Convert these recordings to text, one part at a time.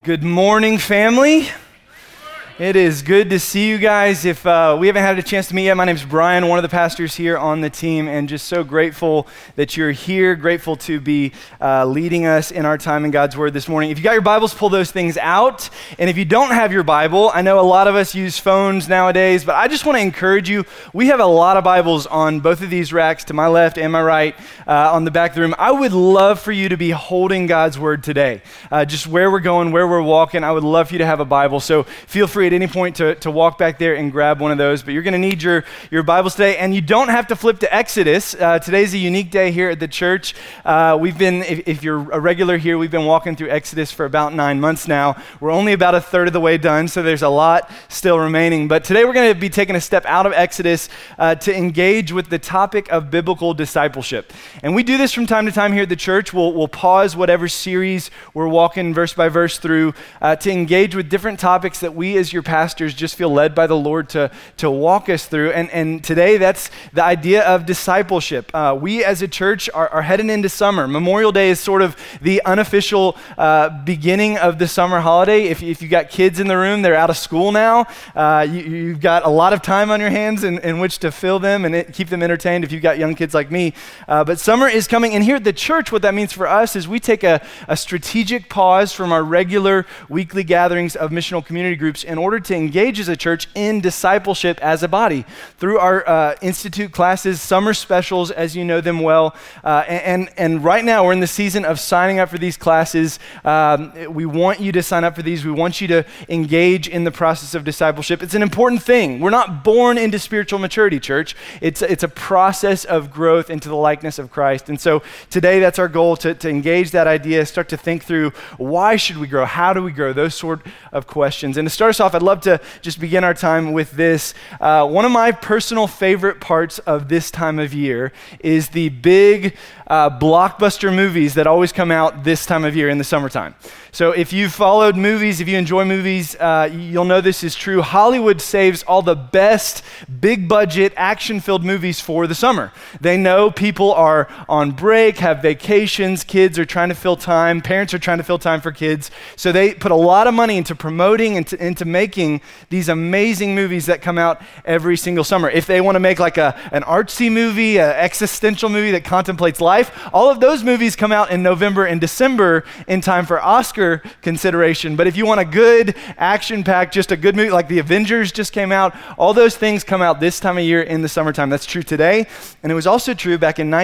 Good morning, family. It is good to see you guys. If we haven't had a chance to meet yet, my name is Brian, one of the pastors here on the team, and just so grateful that you're here, grateful to be leading us in our time in God's Word this morning. If you got your Bibles, pull those things out. And if you don't have your Bible, I know a lot of us use phones nowadays, but I just want to encourage you. We have a lot of Bibles on both of these racks, to my left and my right, on the back of the room. I would love for you to be holding God's Word today. Just where we're going, where we're walking, I would love for you to have a Bible. So feel free at any point to walk back there and grab one of those, but you're going to need your Bibles today, and you don't have to flip to Exodus. Today's a unique day here at the church. If you're a regular here, we've been walking through Exodus for about 9 months now. We're only about a third of the way done, so there's a lot still remaining, but today we're going to be taking a step out of Exodus to engage with the topic of biblical discipleship. And we do this from time to time here at the church. We'll pause whatever series we're walking verse by verse through to engage with different topics that we as your pastors just feel led by the Lord to walk us through. And today that's the idea of discipleship. We as a church are heading into summer. Memorial Day is sort of the unofficial beginning of the summer holiday. If you got kids in the room, they're out of school now. You've got a lot of time on your hands in which to fill them and keep them entertained if you've got young kids like me. But summer is coming, and here at the church, what that means for us is we take a strategic pause from our regular weekly gatherings of missional community groups in order to engage as a church in discipleship as a body through our institute classes, summer specials, as you know them well. And right now we're in the season of signing up for these classes. We want you to sign up for these. We want you to engage in the process of discipleship. It's an important thing. We're not born into spiritual maturity, church. It's a process of growth into the likeness of Christ. And so today that's our goal, to engage that idea, start to think through why should we grow? How do we grow? Those sort of questions. And to start us off, I'd love to just begin our time with this. One of my personal favorite parts of this time of year is the big blockbuster movies that always come out this time of year in the summertime. So if you've followed movies, if you enjoy movies, you'll know this is true. Hollywood saves all the best big budget action-filled movies for the summer. They know people are on break, have vacations, kids are trying to fill time, parents are trying to fill time for kids. So they put a lot of money into promoting and into making these amazing movies that come out every single summer. If they want to make like an artsy movie, an existential movie that contemplates life, all of those movies come out in November and December in time for Oscar consideration. But if you want a good action-packed, just a good movie, like The Avengers just came out, all those things come out this time of year in the summertime. That's true today. And it was also true back in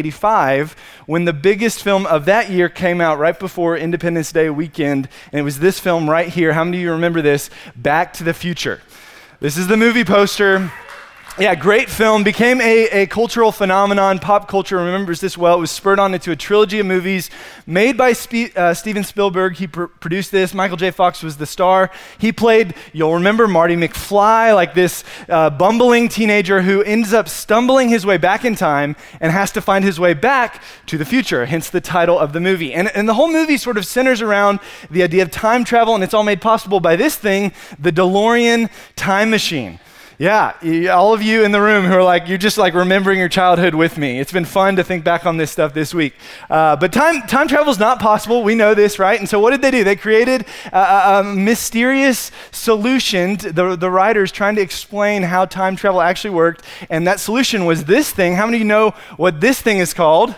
1985 when the biggest film of that year came out right before Independence Day weekend. And it was this film right here. How many of you remember this? Back to the Future. This is the movie poster. Yeah, great film. Became a cultural phenomenon. Pop culture remembers this well. It was spurred on into a trilogy of movies made by Steven Spielberg. He produced this. Michael J. Fox was the star. He played, you'll remember, Marty McFly, like this bumbling teenager who ends up stumbling his way back in time and has to find his way back to the future, hence the title of the movie. And the whole movie sort of centers around the idea of time travel, and it's all made possible by this thing, the DeLorean time machine. Yeah, all of you in the room who are like, you're just like remembering your childhood with me. It's been fun to think back on this stuff this week. But time travel is not possible. We know this, right? And so what did they do? They created a mysterious solution, the writers trying to explain how time travel actually worked. And that solution was this thing. How many of you know what this thing is called?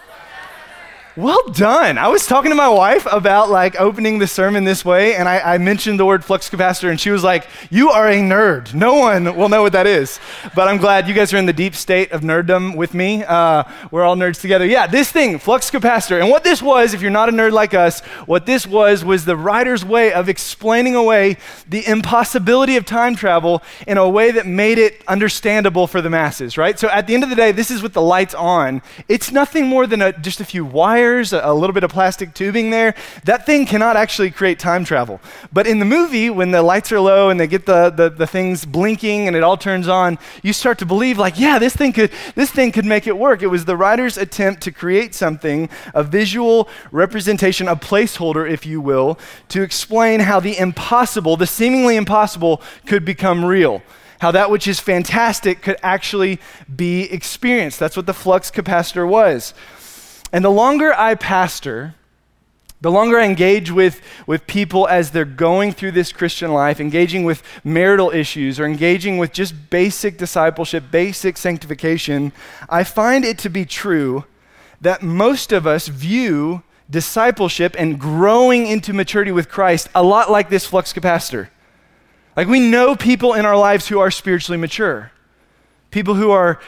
Well done. I was talking to my wife about like opening the sermon this way, and I mentioned the word flux capacitor, and she was like, you are a nerd. No one will know what that is. But I'm glad you guys are in the deep state of nerddom with me. We're all nerds together. Yeah, this thing, flux capacitor. And what this was, if you're not a nerd like us, what this was the writer's way of explaining away the impossibility of time travel in a way that made it understandable for the masses, right? So at the end of the day, this is with the lights on. It's nothing more than just a few wires, a little bit of plastic tubing there. That thing cannot actually create time travel. But in the movie, when the lights are low and they get the things blinking and it all turns on, you start to believe like, yeah, this thing could make it work. It was the writer's attempt to create something, a visual representation, a placeholder, if you will, to explain how the impossible, the seemingly impossible, could become real. How that which is fantastic could actually be experienced. That's what the flux capacitor was. And the longer I pastor, The longer I engage with people as they're going through this Christian life, engaging with marital issues or engaging with just basic discipleship, basic sanctification, I find it to be true that most of us view discipleship and growing into maturity with Christ a lot like this flux capacitor. Like, we know people in our lives who are spiritually mature. People who are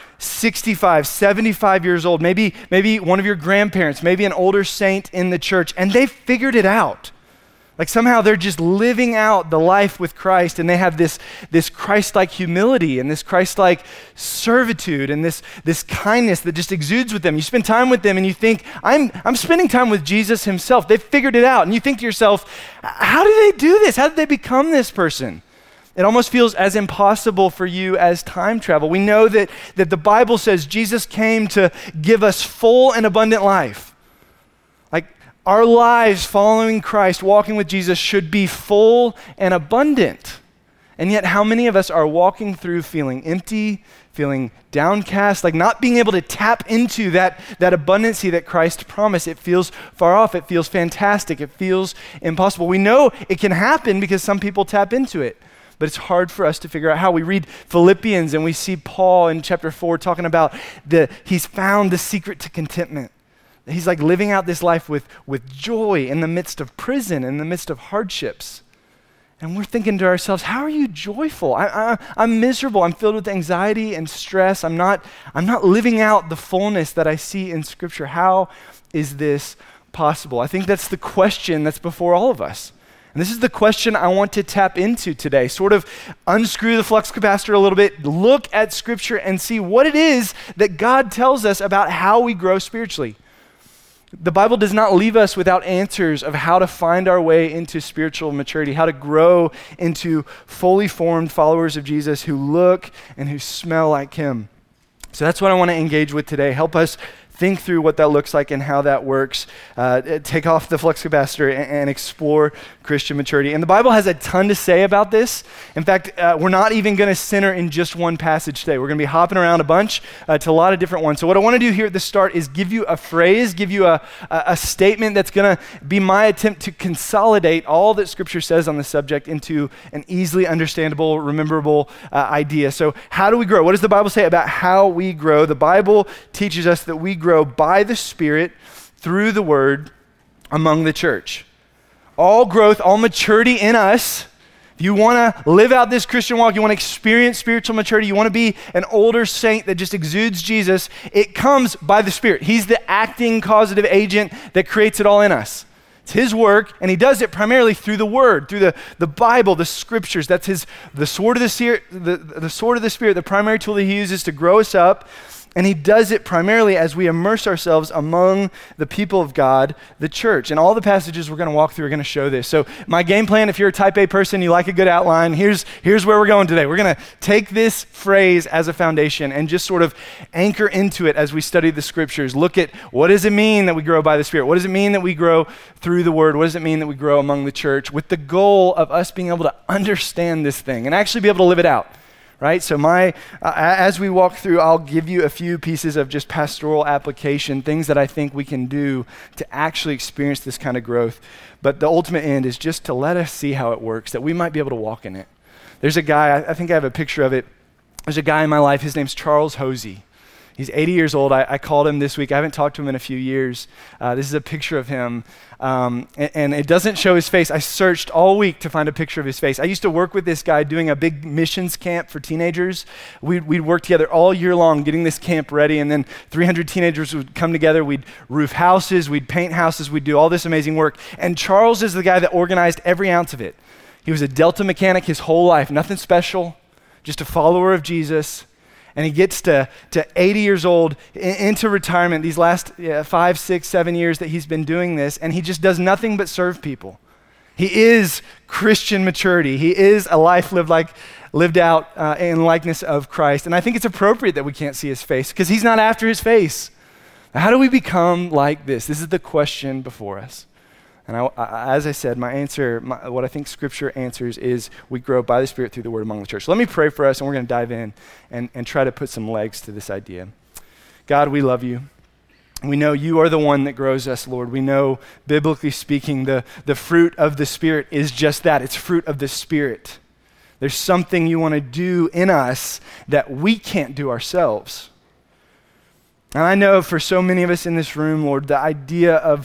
65, 75 years old, maybe one of your grandparents, maybe an older saint in the church, and they figured it out. Like, somehow they're just living out the life with Christ, and they have this Christ-like humility and this Christ-like servitude and this kindness that just exudes with them. You spend time with them and you think, I'm spending time with Jesus himself. They've figured it out. And you think to yourself, how do they do this? How did they become this person? It almost feels as impossible for you as time travel. We know that the Bible says Jesus came to give us full and abundant life. Like, our lives following Christ, walking with Jesus, should be full and abundant. And yet, how many of us are walking through feeling empty, feeling downcast, like not being able to tap into that abundancy that Christ promised? It feels far off. It feels fantastic. It feels impossible. We know it can happen because some people tap into it. But it's hard for us to figure out how. We read Philippians and we see Paul in chapter 4 talking about he's found the secret to contentment. He's like living out this life with joy in the midst of prison, in the midst of hardships. And we're thinking to ourselves, how are you joyful? I'm miserable. I'm filled with anxiety and stress. I'm not living out the fullness that I see in Scripture. How is this possible? I think that's the question that's before all of us. And this is the question I want to tap into today. Sort of unscrew the flux capacitor a little bit, look at Scripture and see what it is that God tells us about how we grow spiritually. The Bible does not leave us without answers of how to find our way into spiritual maturity, how to grow into fully formed followers of Jesus who look and who smell like him. So that's what I want to engage with today. Help us think through what that looks like and how that works. Take off the flux capacitor and explore Christian maturity. And the Bible has a ton to say about this. In fact, we're not even going to center in just one passage today. We're going to be hopping around a bunch to a lot of different ones. So what I want to do here at the start is give you a phrase, give you a statement that's going to be my attempt to consolidate all that Scripture says on the subject into an easily understandable, rememberable idea. So how do we grow? What does the Bible say about how we grow? The Bible teaches us that we grow by the Spirit through the Word among the church. All growth, all maturity in us, if you want to live out this Christian walk, you want to experience spiritual maturity, you want to be an older saint that just exudes Jesus, it comes by the Spirit. He's the acting causative agent that creates it all in us. It's his work, and he does it primarily through the Word, through the Bible, the Scriptures. That's the sword of the Spirit, the sword of the Spirit, the primary tool that he uses to grow us up. And he does it primarily as we immerse ourselves among the people of God, the church. And all the passages we're going to walk through are going to show this. So my game plan, if you're a type A person, you like a good outline, here's where we're going today. We're going to take this phrase as a foundation and just sort of anchor into it as we study the Scriptures. Look at, what does it mean that we grow by the Spirit? What does it mean that we grow through the Word? What does it mean that we grow among the church? With the goal of us being able to understand this thing and actually be able to live it out. Right? So as we walk through, I'll give you a few pieces of just pastoral application, things that I think we can do to actually experience this kind of growth. But the ultimate end is just to let us see how it works, that we might be able to walk in it. There's a guy, I think I have a picture of it. There's a guy in my life, his name's Charles Hosey. He's 80 years old. I called him this week. I haven't talked to him in a few years. This is a picture of him, and it doesn't show his face. I searched all week to find a picture of his face. I used to work with this guy doing a big missions camp for teenagers. We'd work together all year long getting this camp ready, and then 300 teenagers would come together. We'd roof houses, we'd paint houses, we'd do all this amazing work. And Charles is the guy that organized every ounce of it. He was a Delta mechanic his whole life, nothing special, just a follower of Jesus. And he gets to 80 years old into retirement, these last 5, 6, 7 years that he's been doing this, and he just does nothing but serve people. He is Christian maturity. He is a life lived out in likeness of Christ. And I think it's appropriate that we can't see his face because he's not after his face. How do we become like this? This is the question before us. And as I said, my answer, what I think Scripture answers is we grow by the Spirit through the Word among the church. So let me pray for us, and we're going to dive in and try to put some legs to this idea. God, we love you. We know you are the one that grows us, Lord. We know, biblically speaking, the fruit of the Spirit is just that. It's fruit of the Spirit. There's something you want to do in us that we can't do ourselves. And I know for so many of us in this room, Lord, the idea of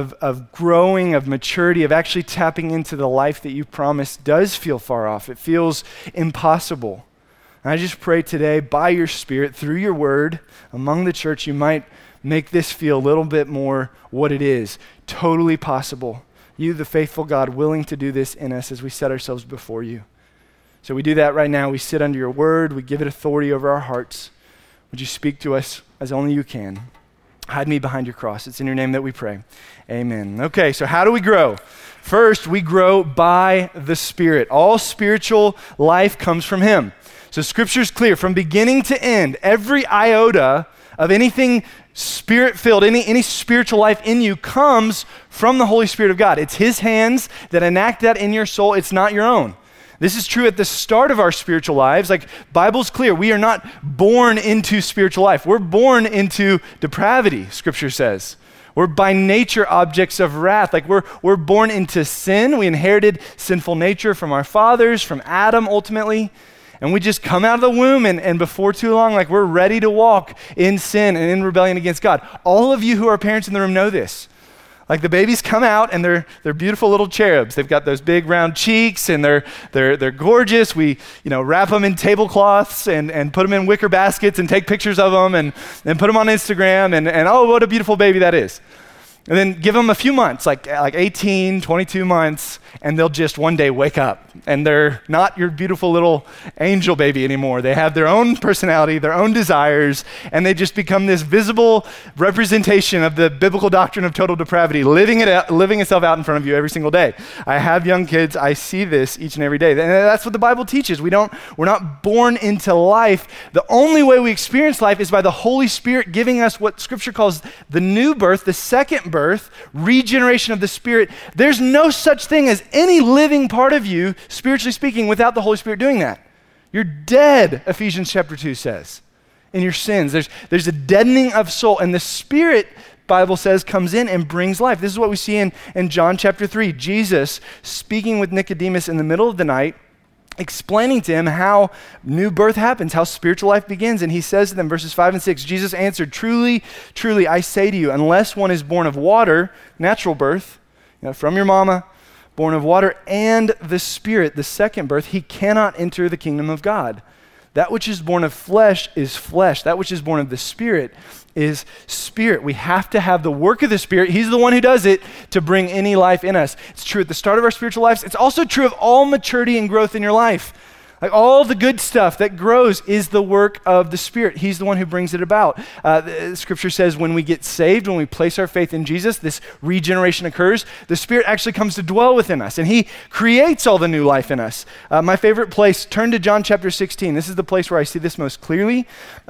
growing, of maturity, of actually tapping into the life that you promised does feel far off. It feels impossible. And I just pray today, by your Spirit, through your word, among the church, you might make this feel a little bit more what it is, totally possible. You, the faithful God, willing to do this in us as we set ourselves before you. So we do that right now. We sit under your word. We give it authority over our hearts. Would you speak to us as only you can? Hide me behind your cross. It's in your name that we pray. Amen. Okay, so how do we grow? First, we grow by the Spirit. All spiritual life comes from him. So Scripture's clear. From beginning to end, every iota of anything Spirit-filled, any spiritual life in you comes from the Holy Spirit of God. It's his hands that enact that in your soul. It's not your own. This is true at the start of our spiritual lives. Like, Bible's clear. We are not born into spiritual life. We're born into depravity, Scripture says. We're by nature objects of wrath. Like, we're born into sin. We inherited sinful nature from our fathers, from Adam ultimately. And we just come out of the womb and before too long, like, we're ready to walk in sin and in rebellion against God. All of you who are parents in the room know this. Like, the babies come out and they're beautiful little cherubs. They've got those big round cheeks and they're gorgeous. We wrap them in tablecloths and put them in wicker baskets and take pictures of them and put them on Instagram and oh, what a beautiful baby that is. And then give them a few months, like 18, 22 months, and they'll just one day wake up. And they're not your beautiful little angel baby anymore. They have their own personality, their own desires, and they just become this visible representation of the biblical doctrine of total depravity, living itself out in front of you every single day. I have young kids. I see this each and every day. And that's what the Bible teaches. We're not born into life. The only way we experience life is by the Holy Spirit giving us what Scripture calls the new birth, the second birth, regeneration of the Spirit. There's no such thing as any living part of you, spiritually speaking, without the Holy Spirit doing that. You're dead, Ephesians chapter 2 says, in your sins. There's a deadening of soul, and the Spirit, Bible says, comes in and brings life. This is what we see in John chapter 3. Jesus speaking with Nicodemus in the middle of the night, explaining to him how new birth happens, how spiritual life begins. And he says to them, verses 5 and 6, Jesus answered, "Truly, truly, I say to you, unless one is born of water," natural birth, from your mama, born of water and the Spirit, the second birth, he cannot enter the kingdom of God. That which is born of flesh is flesh. That which is born of the Spirit is spirit. We have to have the work of the Spirit. He's the one who does it to bring any life in us. It's true at the start of our spiritual lives. It's also true of all maturity and growth in your life. Like, all the good stuff that grows is the work of the Spirit. He's the one who brings it about. Scripture says when we get saved, when we place our faith in Jesus, this regeneration occurs. The Spirit actually comes to dwell within us, and he creates all the new life in us. My favorite place, turn to John chapter 16. This is the place where I see this most clearly.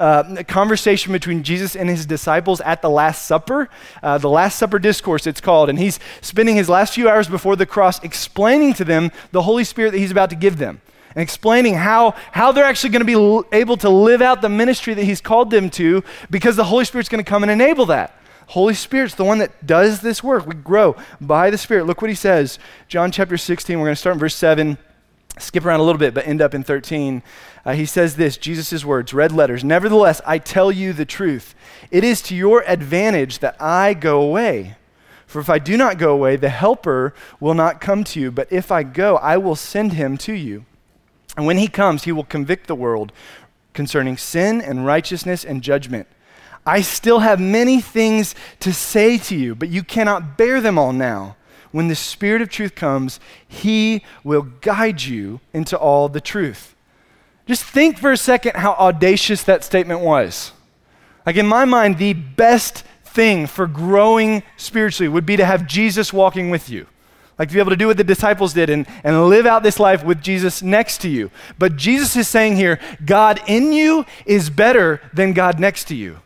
A conversation between Jesus and his disciples at the Last Supper. The Last Supper discourse, it's called. And he's spending his last few hours before the cross explaining to them the Holy Spirit that he's about to give them, and explaining how they're actually going to be able to live out the ministry that he's called them to, because the Holy Spirit's going to come and enable that. Holy Spirit's the one that does this work. We grow by the Spirit. Look what he says. John chapter 16, we're going to start in verse 7, skip around a little bit, but end up in 13. He says this, Jesus' words, red letters, "Nevertheless, I tell you the truth. It is to your advantage that I go away. For if I do not go away, the Helper will not come to you. But if I go, I will send him to you. And when he comes, he will convict the world concerning sin and righteousness and judgment. I still have many things to say to you, but you cannot bear them all now. When the Spirit of truth comes, he will guide you into all the truth." Just think for a second how audacious that statement was. Like, in my mind, the best thing for growing spiritually would be to have Jesus walking with you. Like, to be able to do what the disciples did and live out this life with Jesus next to you. But Jesus is saying here, God in you is better than God next to you.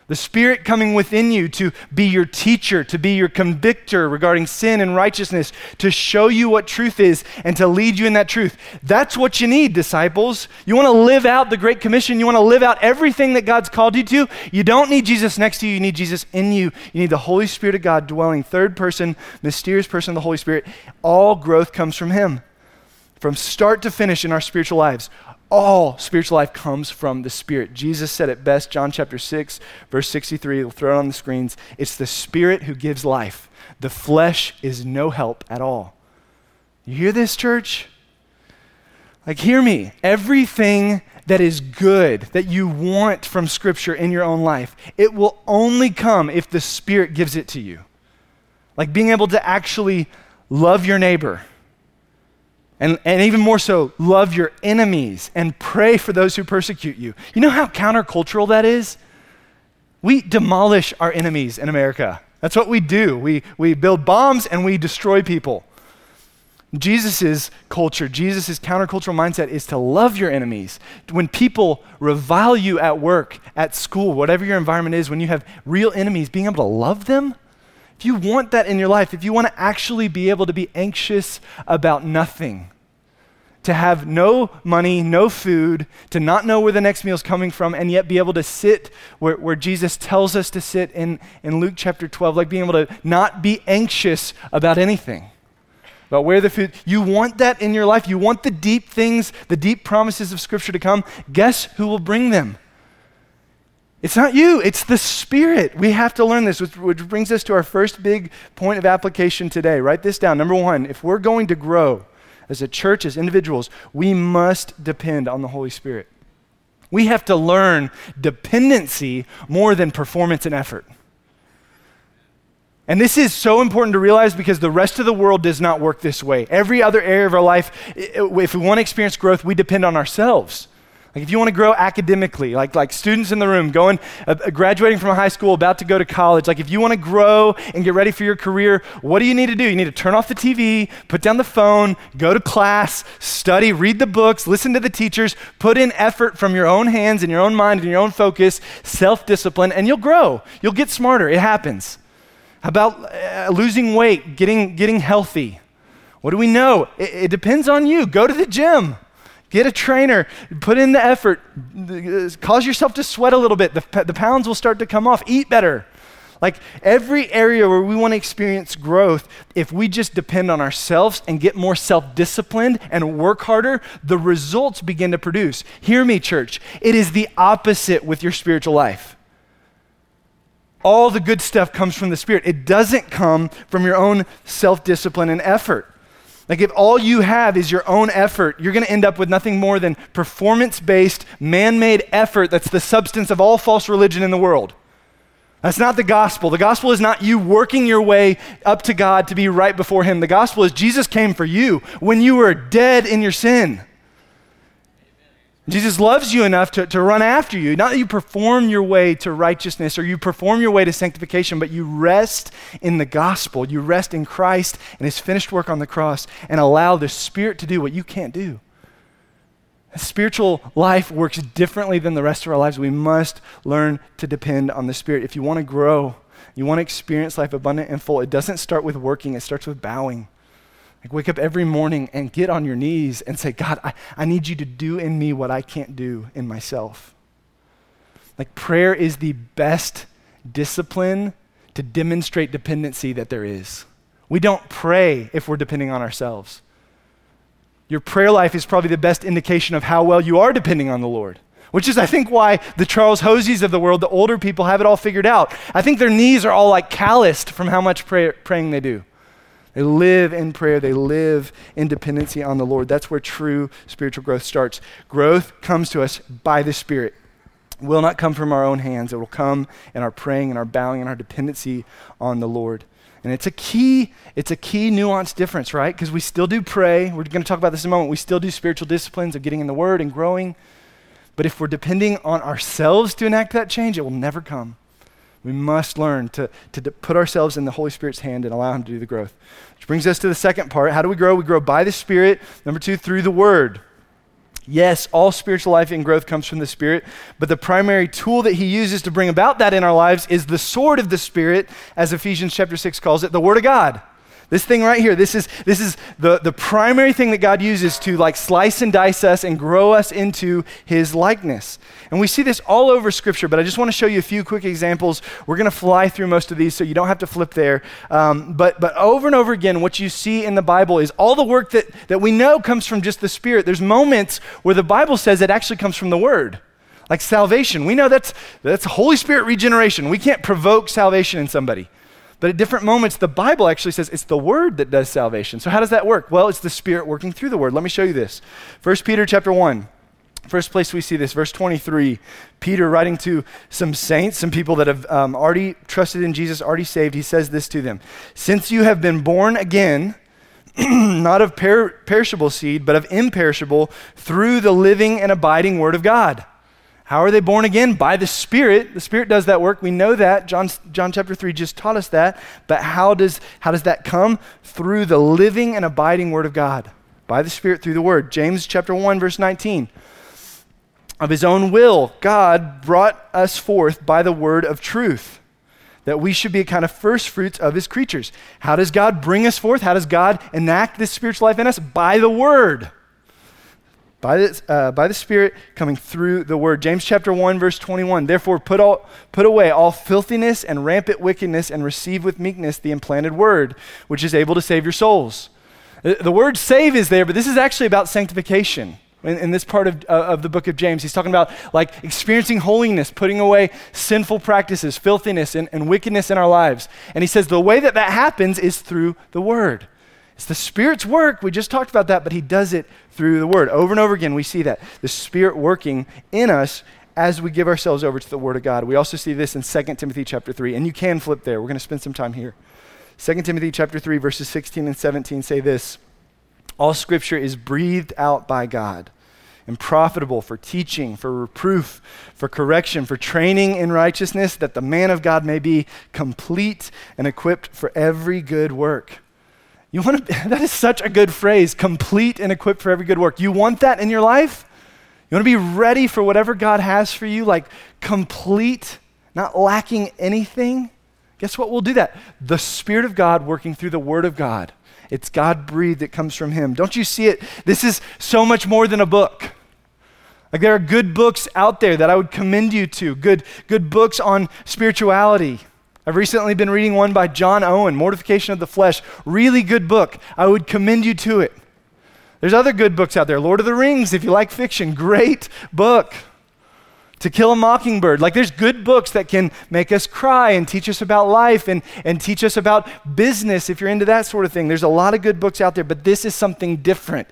The Spirit coming within you to be your teacher, to be your convictor regarding sin and righteousness, to show you what truth is and to lead you in that truth. That's what you need, disciples. You want to live out the Great Commission. You want to live out everything that God's called you to. You don't need Jesus next to you. You need Jesus in you. You need the Holy Spirit of God dwelling, third person, mysterious person of the Holy Spirit. All growth comes from Him. From start to finish in our spiritual lives, all spiritual life comes from the Spirit. Jesus said it best, John chapter 6, verse 63. We'll throw it on the screens. It's the Spirit who gives life. The flesh is no help at all. You hear this, church? Like, hear me. Everything that is good that you want from Scripture in your own life, it will only come if the Spirit gives it to you. Like being able to actually love your neighbor. And even more so, love your enemies and pray for those who persecute you. You know how countercultural that is? We demolish our enemies in America. That's what we do. We build bombs and we destroy people. Jesus' culture, Jesus' countercultural mindset is to love your enemies. When people revile you at work, at school, whatever your environment is, when you have real enemies, being able to love them, if you want that in your life, if you want to actually be able to be anxious about nothing, to have no money, no food, to not know where the next meal is coming from, and yet be able to sit where Jesus tells us to sit in Luke chapter 12, like being able to not be anxious about anything, about where the food, you want that in your life, you want the deep things, the deep promises of Scripture to come, guess who will bring them? It's not you, it's the Spirit. We have to learn this, which brings us to our first big point of application today. Write this down. Number one, if we're going to grow as a church, as individuals, we must depend on the Holy Spirit. We have to learn dependency more than performance and effort. And this is so important to realize because the rest of the world does not work this way. Every other area of our life, if we want to experience growth, we depend on ourselves. Like if you want to grow academically, like students in the room graduating from high school, about to go to college, like if you want to grow and get ready for your career, what do you need to do? You need to turn off the TV, put down the phone, go to class, study, read the books, listen to the teachers, put in effort from your own hands and your own mind and your own focus, self-discipline, and you'll grow. You'll get smarter. It happens. How about losing weight, getting healthy? What do we know? It depends on you. Go to the gym. Get a trainer, put in the effort, cause yourself to sweat a little bit. The pounds will start to come off. Eat better. Like every area where we want to experience growth, if we just depend on ourselves and get more self-disciplined and work harder, the results begin to produce. Hear me, church. It is the opposite with your spiritual life. All the good stuff comes from the Spirit. It doesn't come from your own self-discipline and effort. Like if all you have is your own effort, you're going to end up with nothing more than performance-based, man-made effort that's the substance of all false religion in the world. That's not the gospel. The gospel is not you working your way up to God to be right before Him. The gospel is Jesus came for you when you were dead in your sin. Jesus loves you enough to run after you. Not that you perform your way to righteousness or you perform your way to sanctification, but you rest in the gospel. You rest in Christ and His finished work on the cross and allow the Spirit to do what you can't do. Spiritual life works differently than the rest of our lives. We must learn to depend on the Spirit. If you want to grow, you want to experience life abundant and full, it doesn't start with working, it starts with bowing. Like wake up every morning and get on your knees and say, God, I need you to do in me what I can't do in myself. Like prayer is the best discipline to demonstrate dependency that there is. We don't pray if we're depending on ourselves. Your prayer life is probably the best indication of how well you are depending on the Lord, which is I think why the Charles Hosies of the world, the older people, have it all figured out. I think their knees are all like calloused from how much praying they do. They live in prayer. They live in dependency on the Lord. That's where true spiritual growth starts. Growth comes to us by the Spirit. It will not come from our own hands. It will come in our praying and our bowing and our dependency on the Lord. And it's a key nuanced difference, right? Because we still do pray. We're going to talk about this in a moment. We still do spiritual disciplines of getting in the Word and growing. But if we're depending on ourselves to enact that change, it will never come. We must learn to put ourselves in the Holy Spirit's hand and allow Him to do the growth. Which brings us to the second part. How do we grow? We grow by the Spirit. Number two, through the Word. Yes, all spiritual life and growth comes from the Spirit, but the primary tool that he uses to bring about that in our lives is the sword of the Spirit, as Ephesians chapter 6 calls it, the Word of God. This thing right here, this is the primary thing that God uses to like slice and dice us and grow us into his likeness. And we see this all over Scripture, but I just want to show you a few quick examples. We're going to fly through most of these, so you don't have to flip there. But over and over again, what you see in the Bible is all the work that we know comes from just the Spirit. There's moments where the Bible says it actually comes from the Word. Like salvation. We know that's Holy Spirit regeneration. We can't provoke salvation in somebody. But at different moments, the Bible actually says it's the Word that does salvation. So how does that work? Well, it's the Spirit working through the Word. Let me show you this. 1 Peter chapter 1. First place we see this, verse 23. Peter writing to some saints, some people that have already trusted in Jesus, already saved. He says this to them. Since you have been born again, not of perishable seed, but of imperishable, through the living and abiding Word of God. How are they born again? By the Spirit. The Spirit does that work. We know that. John chapter 3 just taught us that. But how does that come? Through the living and abiding Word of God. By the Spirit through the Word. James chapter 1 verse 19. Of his own will, God brought us forth by the word of truth, that we should be a kind of first fruits of his creatures. How does God bring us forth? How does God enact this spiritual life in us? By the Word. By the Spirit coming through the Word. James chapter 1, verse 21. Therefore, put away all filthiness and rampant wickedness and receive with meekness the implanted Word, which is able to save your souls. The word save is there, but this is actually about sanctification. In this part of the book of James, he's talking about like experiencing holiness, putting away sinful practices, filthiness, and wickedness in our lives. And he says the way that happens is through the Word. It's the Spirit's work. We just talked about that, but he does it through the Word. Over and over again, we see that. The Spirit working in us as we give ourselves over to the Word of God. We also see this in 2 Timothy chapter 3, and you can flip there. We're going to spend some time here. 2 Timothy chapter 3, verses 16 and 17 say this. All Scripture is breathed out by God and profitable for teaching, for reproof, for correction, for training in righteousness, that the man of God may be complete and equipped for every good work. That is such a good phrase, complete and equipped for every good work. You want that in your life? You want to be ready for whatever God has for you, like complete, not lacking anything? Guess what will do that? The Spirit of God working through the Word of God. It's God-breathed, it comes from him. Don't you see it? This is so much more than a book. Like there are good books out there that I would commend you to, good books on spirituality. I've recently been reading one by John Owen, Mortification of the Flesh. Really good book. I would commend you to it. There's other good books out there. Lord of the Rings, if you like fiction, great book. To Kill a Mockingbird. Like there's good books that can make us cry and teach us about life and teach us about business if you're into that sort of thing. There's a lot of good books out there, but this is something different.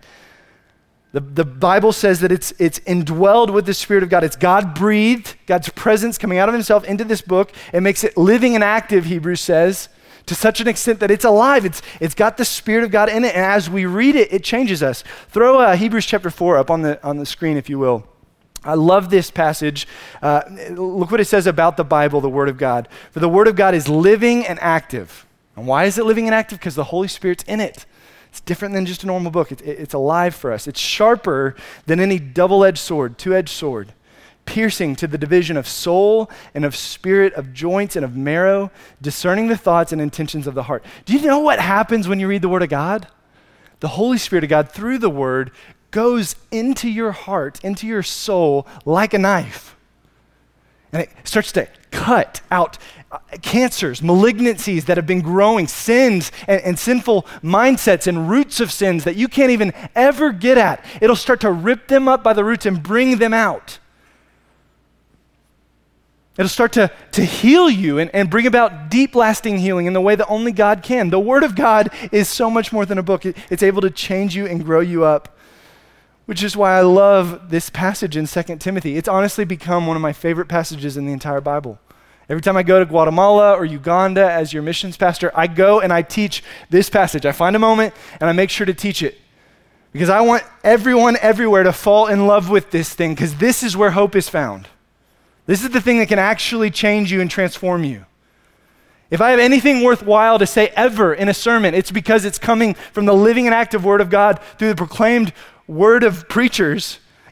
The Bible says that it's indwelled with the Spirit of God. It's God-breathed, God's presence coming out of himself into this book. It makes it living and active, Hebrews says, to such an extent that it's alive. It's got the Spirit of God in it, and as we read it, it changes us. Throw Hebrews chapter 4 up on the screen, if you will. I love this passage. Look what it says about the Bible, the Word of God. For the Word of God is living and active. And why is it living and active? Because the Holy Spirit's in it. It's different than just a normal book. It's alive for us. It's sharper than any double-edged sword, two-edged sword, piercing to the division of soul and of spirit, of joints and of marrow, discerning the thoughts and intentions of the heart. Do you know what happens when you read the Word of God? The Holy Spirit of God, through the Word, goes into your heart, into your soul, like a knife. And it starts to cut out cancers, malignancies that have been growing, sins and sinful mindsets and roots of sins that you can't even ever get at. It'll start to rip them up by the roots and bring them out. It'll start to heal you and bring about deep, lasting healing in the way that only God can. The Word of God is so much more than a book. It's able to change you and grow you up. Which is why I love this passage in 2 Timothy. It's honestly become one of my favorite passages in the entire Bible. Every time I go to Guatemala or Uganda as your missions pastor, I go and I teach this passage. I find a moment and I make sure to teach it. Because I want everyone everywhere to fall in love with this thing, because this is where hope is found. This is the thing that can actually change you and transform you. If I have anything worthwhile to say ever in a sermon, it's because it's coming from the living and active Word of God through the proclaimed word of preachers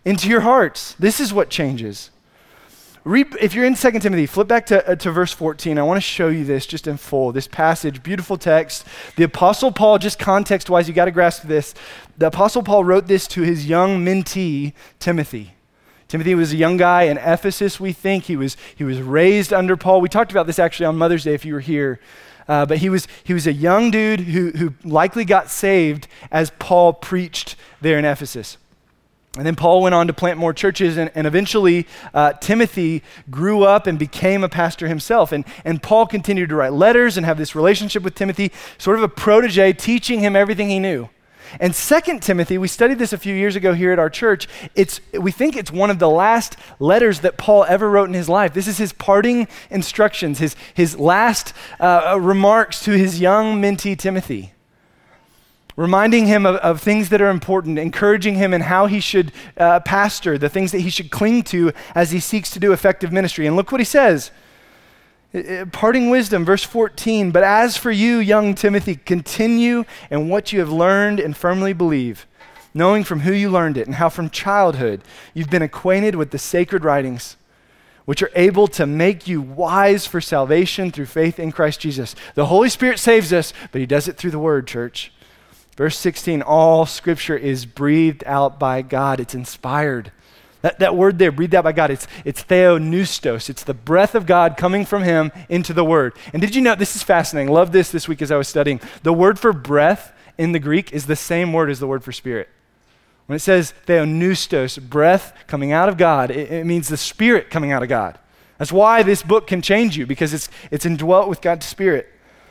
into your hearts. This is what changes. If you're in 2 Timothy, flip back to verse 14. I want to show you this just in full. This passage, beautiful text. The Apostle Paul, just context-wise, you got to grasp this. The Apostle Paul wrote this to his young mentee, Timothy. Timothy was a young guy in Ephesus, we think. He was raised under Paul. We talked about this actually on Mother's Day if you were here. But he was a young dude who likely got saved as Paul preached there in Ephesus. And then Paul went on to plant more churches, and eventually Timothy grew up and became a pastor himself. And Paul continued to write letters and have this relationship with Timothy, sort of a protege, teaching him everything he knew. And 2 Timothy, we studied this a few years ago here at our church. We think it's one of the last letters that Paul ever wrote in his life. This is his parting instructions, his last remarks to his young mentee Timothy, reminding him of things that are important, encouraging him in how he should pastor, the things that he should cling to as he seeks to do effective ministry. And look what he says. Parting wisdom, verse 14, but as for you, young Timothy, continue in what you have learned and firmly believe, knowing from who you learned it and how from childhood you've been acquainted with the sacred writings, which are able to make you wise for salvation through faith in Christ Jesus. The Holy Spirit saves us, but he does it through the word, church. Verse 16, all scripture is breathed out by God. It's inspired. That word there, breathed out by God, it's theopneustos. It's the breath of God coming from him into the word. And did you know, this is fascinating. Love this week as I was studying. The word for breath in the Greek is the same word as the word for spirit. When it says theopneustos, breath coming out of God, it means the spirit coming out of God. That's why this book can change you, because it's indwelt with God's spirit.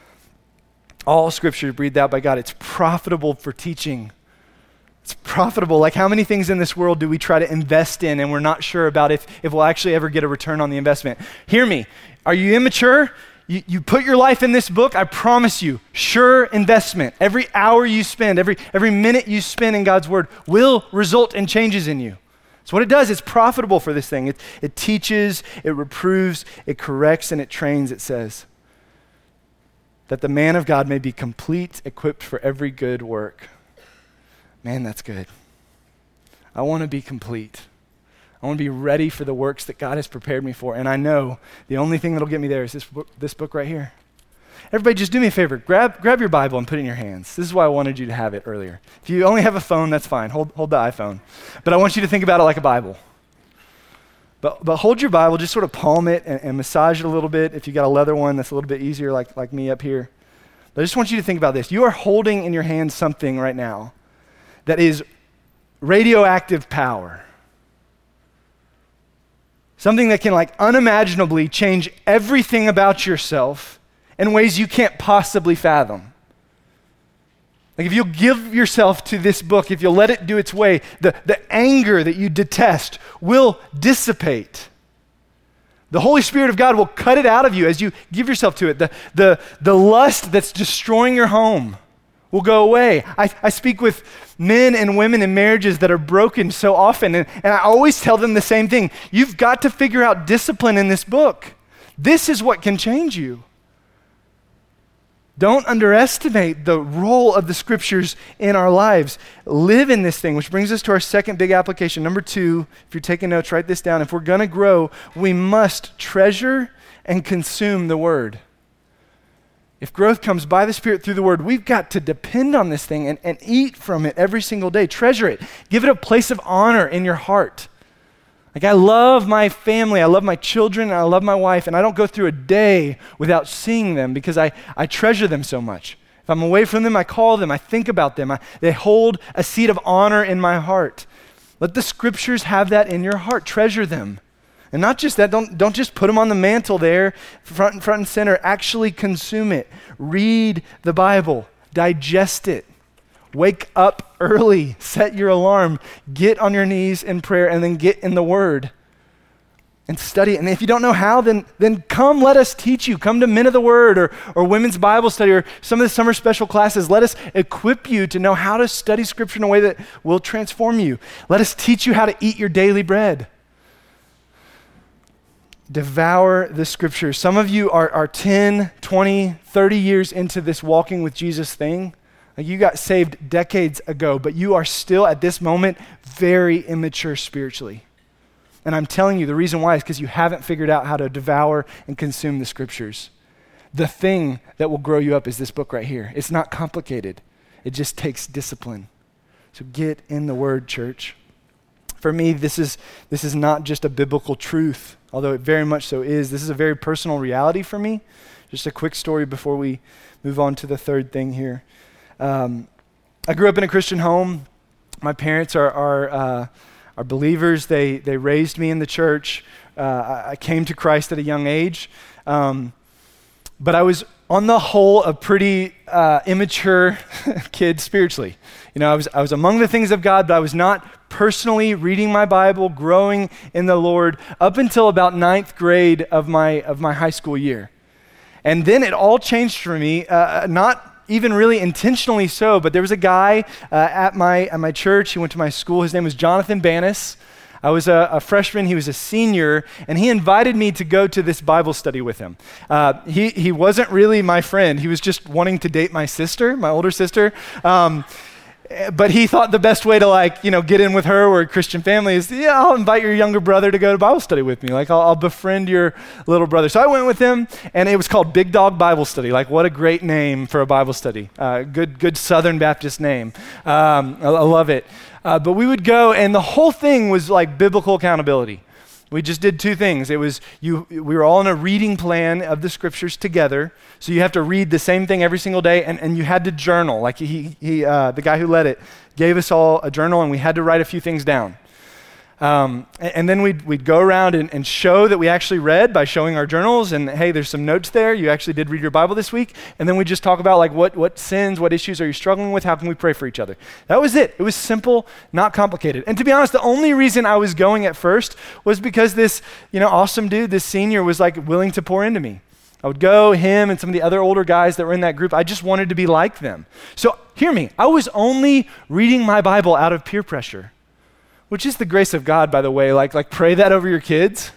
All scripture is breathed out by God. It's profitable for teaching. It's profitable. Like, how many things in this world do we try to invest in and we're not sure about if we'll actually ever get a return on the investment? Hear me. Are you immature? You put your life in this book, I promise you, sure investment. Every hour you spend, every minute you spend in God's word will result in changes in you. That's what it does. It's profitable for this thing. It teaches, it reproves, it corrects, and it trains, it says, that the man of God may be complete, equipped for every good work. Man, that's good. I want to be complete. I want to be ready for the works that God has prepared me for. And I know the only thing that'll get me there is this book right here. Everybody, just do me a favor. Grab your Bible and put it in your hands. This is why I wanted you to have it earlier. If you only have a phone, that's fine. Hold the iPhone. But I want you to think about it like a Bible. But hold your Bible, just sort of palm it and massage it a little bit. If you got a leather one, that's a little bit easier, like me up here. But I just want you to think about this. You are holding in your hand something right now that is radioactive power. Something that can unimaginably change everything about yourself in ways you can't possibly fathom. Like, if you'll give yourself to this book, if you'll let it do its way, the anger that you detest will dissipate. The Holy Spirit of God will cut it out of you as you give yourself to it. The lust that's destroying your home will go away. I speak with men and women in marriages that are broken so often, and I always tell them the same thing. You've got to figure out discipline in this book. This is what can change you. Don't underestimate the role of the scriptures in our lives. Live in this thing, which brings us to our second big application. Number 2, if you're taking notes, write this down. If we're going to grow, we must treasure and consume the word. If growth comes by the Spirit through the word, we've got to depend on this thing and eat from it every single day. Treasure it. Give it a place of honor in your heart. Like, I love my family, I love my children, and I love my wife, and I don't go through a day without seeing them because I treasure them so much. If I'm away from them, I call them, I think about them. They hold a seat of honor in my heart. Let the scriptures have that in your heart. Treasure them. And not just that, don't just put them on the mantle there, front and center. Actually consume it. Read the Bible. Digest it. Wake up early, set your alarm, get on your knees in prayer, and then get in the Word and study it. And if you don't know how, then come, let us teach you. Come to Men of the Word or Women's Bible Study or some of the summer special classes. Let us equip you to know how to study Scripture in a way that will transform you. Let us teach you how to eat your daily bread. Devour the Scriptures. Some of you are 10, 20, 30 years into this walking with Jesus thing. Like you got saved decades ago, but you are still at this moment very immature spiritually. And I'm telling you, the reason why is because you haven't figured out how to devour and consume the scriptures. The thing that will grow you up is this book right here. It's not complicated. It just takes discipline. So get in the word, church. For me, this is not just a biblical truth, although it very much so is. This is a very personal reality for me. Just a quick story before we move on to the third thing here. I grew up in a Christian home. My parents are believers. They raised me in the church. I came to Christ at a young age. But I was, on the whole, a pretty immature kid spiritually. You know, I was among the things of God, but I was not personally reading my Bible, growing in the Lord, up until about ninth grade of my high school year. And then it all changed for me, not even really intentionally so, but there was a guy at my church. He went to my school. His name was Jonathan Bannis. I was a freshman, he was a senior, and he invited me to go to this Bible study with him. He wasn't really my friend. He was just wanting to date my sister, my older sister. But he thought the best way to get in with her or a Christian family is, I'll invite your younger brother to go to Bible study with me. I'll befriend your little brother. So I went with him, and it was called Big Dog Bible Study. What a great name for a Bible study. Good Southern Baptist name. I love it. But we would go, and the whole thing was like biblical accountability. We just did two things. It was we were all in a reading plan of the scriptures together. So you have to read the same thing every single day, and you had to journal. The guy who led it gave us all a journal, and we had to write a few things down. And then we'd go around and show that we actually read by showing our journals, and hey, there's some notes there. You actually did read your Bible this week. And then we just talk about what sins, what issues are you struggling with? How can we pray for each other? That was it. It was simple, not complicated. And to be honest, the only reason I was going at first was because this, awesome dude, this senior was willing to pour into me. I would go, him and some of the other older guys that were in that group. I just wanted to be like them. So hear me. I was only reading my Bible out of peer pressure. Which is the grace of God, by the way. Pray that over your kids.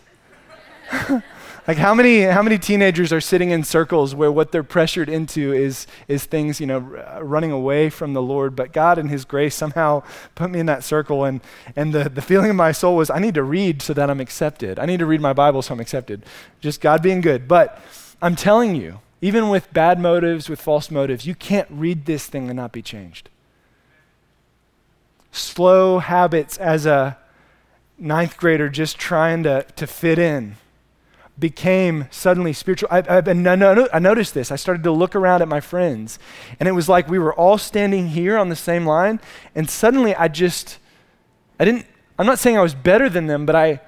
How many teenagers are sitting in circles where what they're pressured into is things, running away from the Lord, but God in his grace somehow put me in that circle, and the feeling of my soul was, I need to read so that I'm accepted. I need to read my Bible so I'm accepted. Just God being good. But I'm telling you, even with bad motives, with false motives, you can't read this thing and not be changed. Slow habits as a ninth grader just trying to fit in became suddenly spiritual. I noticed this. I started to look around at my friends, and it was like we were all standing here on the same line, and suddenly I'm not saying I was better than them, but I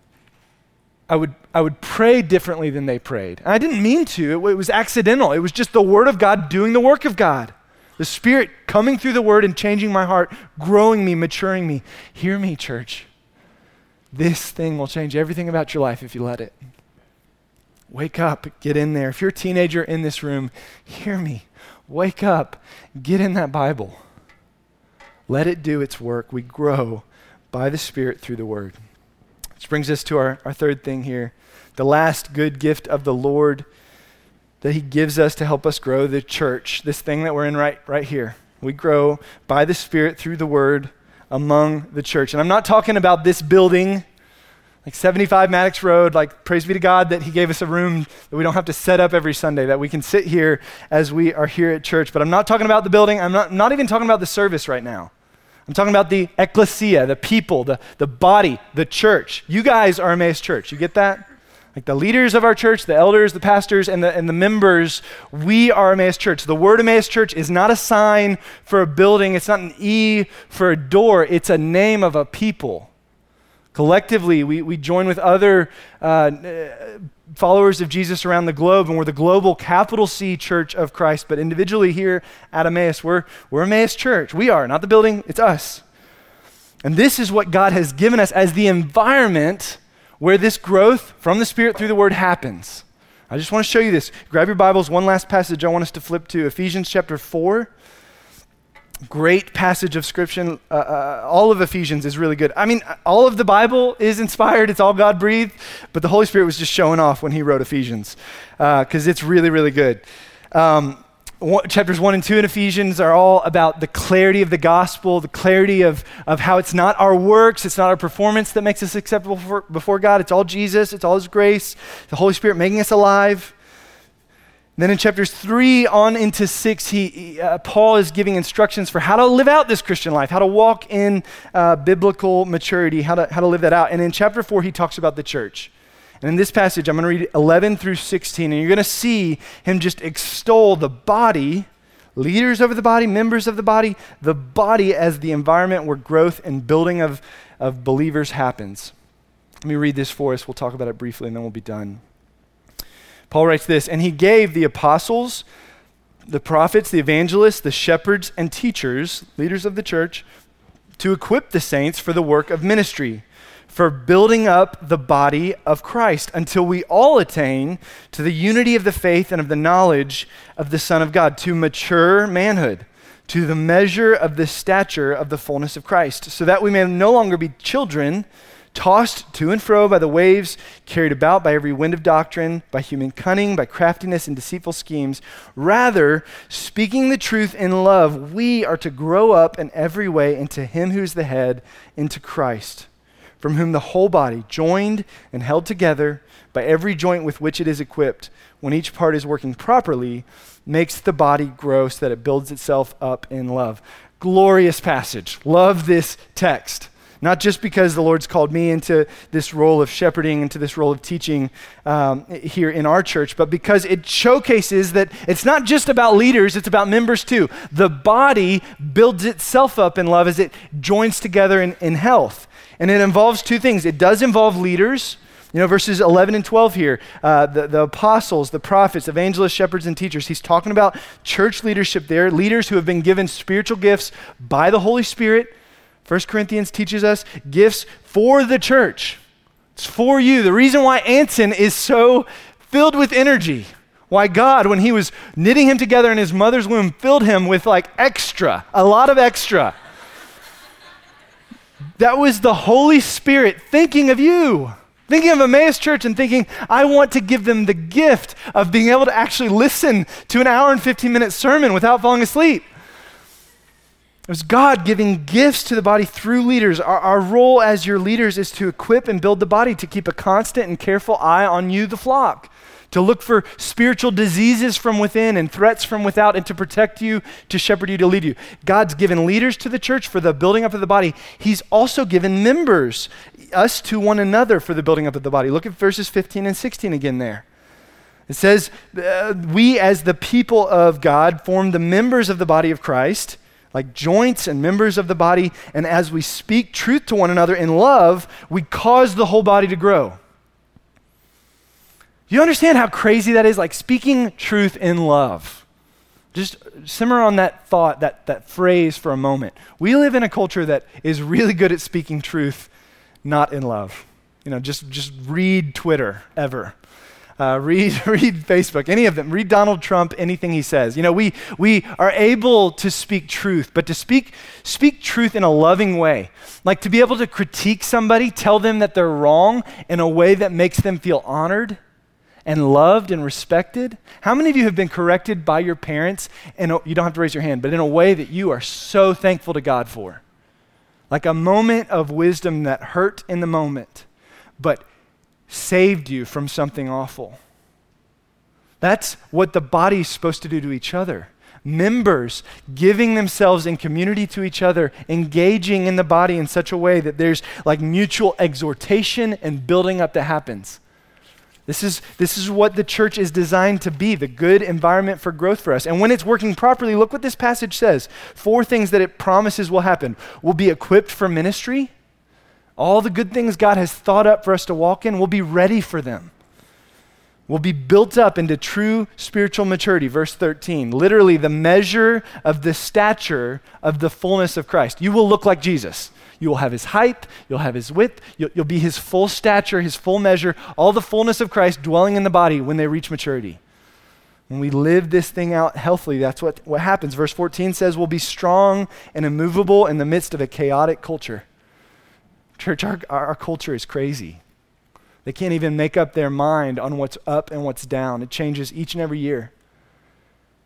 would pray differently than they prayed. And I didn't mean to. It was accidental. It was just the Word of God doing the work of God. The Spirit coming through the Word and changing my heart, growing me, maturing me. Hear me, church. This thing will change everything about your life if you let it. Wake up, get in there. If you're a teenager in this room, hear me. Wake up, get in that Bible. Let it do its work. We grow by the Spirit through the Word. Which brings us to our third thing here. The last good gift of the Lord that he gives us to help us grow, the church, this thing that we're in right here. We grow by the Spirit through the Word among the church. And I'm not talking about this building, 75 Maddox Road, praise be to God that he gave us a room that we don't have to set up every Sunday, that we can sit here as we are here at church. But I'm not talking about the building. I'm not even talking about the service right now. I'm talking about the ecclesia, the people, the body, the church. You guys are Emmaus Church. You get that? The leaders of our church, the elders, the pastors, and the members, we are Emmaus Church. The word Emmaus Church is not a sign for a building. It's not an E for a door. It's a name of a people. Collectively, we join with other followers of Jesus around the globe, and we're the global capital C Church of Christ. But individually here at Emmaus, we're Emmaus Church. We are, not the building, it's us. And this is what God has given us as the environment where this growth from the Spirit through the Word happens. I just want to show you this. Grab your Bibles. One last passage I want us to flip to, Ephesians chapter 4. Great passage of Scripture. All of Ephesians is really good. All of the Bible is inspired. It's all God-breathed, but the Holy Spirit was just showing off when he wrote Ephesians because it's really, really good. One Chapters 1 and 2 in Ephesians are all about the clarity of the gospel, the clarity of how it's not our works, it's not our performance that makes us acceptable before God. It's all Jesus, it's all his grace, the Holy Spirit making us alive. Then in chapters 3 on into 6, Paul is giving instructions for how to live out this Christian life, how to walk in biblical maturity, how to live that out. And in chapter 4, he talks about the church. And in this passage, I'm going to read 11 through 16, and you're going to see him just extol the body, leaders over the body, members of the body as the environment where growth and building of believers happens. Let me read this for us. We'll talk about it briefly, and then we'll be done. Paul writes this, and he gave the apostles, the prophets, the evangelists, the shepherds, and teachers, leaders of the church, to equip the saints for the work of ministry, for building up the body of Christ until we all attain to the unity of the faith and of the knowledge of the Son of God, to mature manhood, to the measure of the stature of the fullness of Christ, so that we may no longer be children, tossed to and fro by the waves, carried about by every wind of doctrine, by human cunning, by craftiness and deceitful schemes. Rather, speaking the truth in love, we are to grow up in every way into him who is the head, into Christ, from whom the whole body, joined and held together by every joint with which it is equipped, when each part is working properly, makes the body grow so that it builds itself up in love. Glorious passage. Love this text. Not just because the Lord's called me into this role of shepherding, into this role of teaching here in our church, but because it showcases that it's not just about leaders, it's about members too. The body builds itself up in love as it joins together in health. And it involves two things. It does involve leaders. You know, verses 11 and 12 here, the apostles, the prophets, evangelists, shepherds, and teachers. He's talking about church leadership there, leaders who have been given spiritual gifts by the Holy Spirit. 1 Corinthians teaches us gifts for the church. It's for you. The reason why Anson is so filled with energy, why God, when he was knitting him together in his mother's womb, filled him with like a lot of extra. That was the Holy Spirit thinking of you, thinking of Emmaus Church and thinking, I want to give them the gift of being able to actually listen to an hour and 15-minute sermon without falling asleep. It was God giving gifts to the body through leaders. Our role as your leaders is to equip and build the body, to keep a constant and careful eye on you, the flock, to look for spiritual diseases from within and threats from without, and to protect you, to shepherd you, to lead you. God's given leaders to the church for the building up of the body. He's also given members, us to one another for the building up of the body. Look at verses 15 and 16 again there. It says, we as the people of God form the members of the body of Christ, like joints and members of the body, and as we speak truth to one another in love, we cause the whole body to grow. Do you understand how crazy that is? Like speaking truth in love. Just simmer on that thought, that phrase for a moment. We live in a culture that is really good at speaking truth, not in love. You know, just read Twitter ever. Read Facebook, any of them. Read Donald Trump, anything he says. You know, we are able to speak truth, but to speak truth in a loving way. Like to be able to critique somebody, tell them that they're wrong in a way that makes them feel honored and loved and respected. How many of you have been corrected by your parents, and you don't have to raise your hand, but in a way that you are so thankful to God for? Like a moment of wisdom that hurt in the moment, but saved you from something awful. That's what the body is supposed to do to each other. Members giving themselves in community to each other, engaging in the body in such a way that there's like mutual exhortation and building up that happens. This is what the church is designed to be, the good environment for growth for us. And when it's working properly, look what this passage says. 4 things that it promises will happen. We'll be equipped for ministry. All the good things God has thought up for us to walk in, we'll be ready for them. We'll be built up into true spiritual maturity. Verse 13, literally the measure of the stature of the fullness of Christ. You will look like Jesus. You will have his height, you'll have his width, you'll be his full stature, his full measure, all the fullness of Christ dwelling in the body when they reach maturity. When we live this thing out healthily, that's what happens. Verse 14 says we'll be strong and immovable in the midst of a chaotic culture. Church, our culture is crazy. They can't even make up their mind on what's up and what's down. It changes each and every year.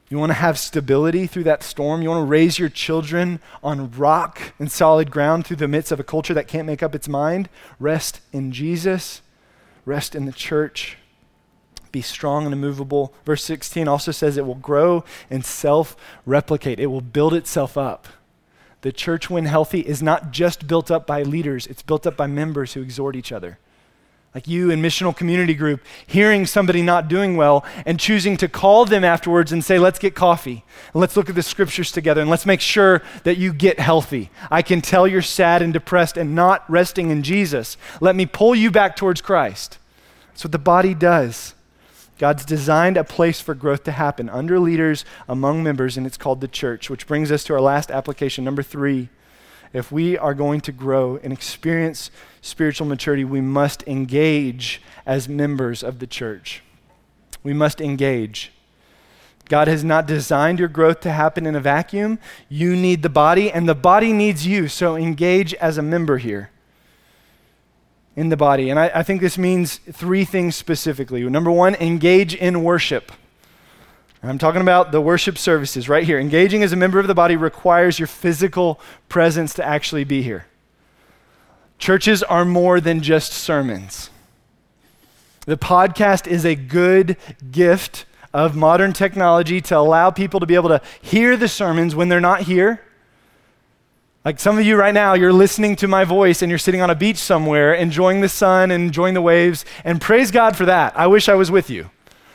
You want to have stability through that storm. You want to raise your children on rock and solid ground through the midst of a culture that can't make up its mind. Rest in Jesus. Rest in the church. Be strong and immovable. Verse 16 also says it will grow and self-replicate. It will build itself up. The church, when healthy, is not just built up by leaders. It's built up by members who exhort each other. Like you in missional community group, hearing somebody not doing well and choosing to call them afterwards and say, let's get coffee. And let's look at the scriptures together and let's make sure that you get healthy. I can tell you're sad and depressed and not resting in Jesus. Let me pull you back towards Christ. That's what the body does. God's designed a place for growth to happen under leaders, among members, and it's called the church, which brings us to our last application, number 3. If we are going to grow and experience spiritual maturity, we must engage as members of the church. We must engage. God has not designed your growth to happen in a vacuum. You need the body, and the body needs you, so engage as a member here in the body. And I think this means 3 things specifically. Number 1, engage in worship. I'm talking about the worship services right here. Engaging as a member of the body requires your physical presence to actually be here. Churches are more than just sermons. The podcast is a good gift of modern technology to allow people to be able to hear the sermons when they're not here. Like some of you right now, you're listening to my voice and you're sitting on a beach somewhere, enjoying the sun and enjoying the waves, and praise God for that. I wish I was with you.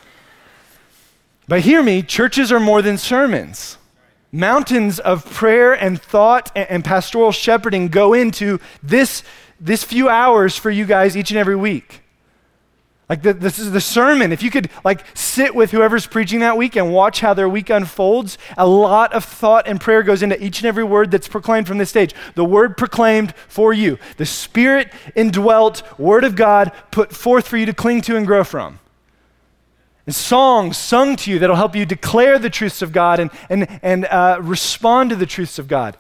But hear me, churches are more than sermons. Mountains of prayer and thought and pastoral shepherding go into this few hours for you guys each and every week. Like this is the sermon. If you could sit with whoever's preaching that week and watch how their week unfolds, a lot of thought and prayer goes into each and every word that's proclaimed from this stage. The word proclaimed for you. The Spirit indwelt word of God put forth for you to cling to and grow from. And songs sung to you that'll help you declare the truths of God and respond to the truths of God.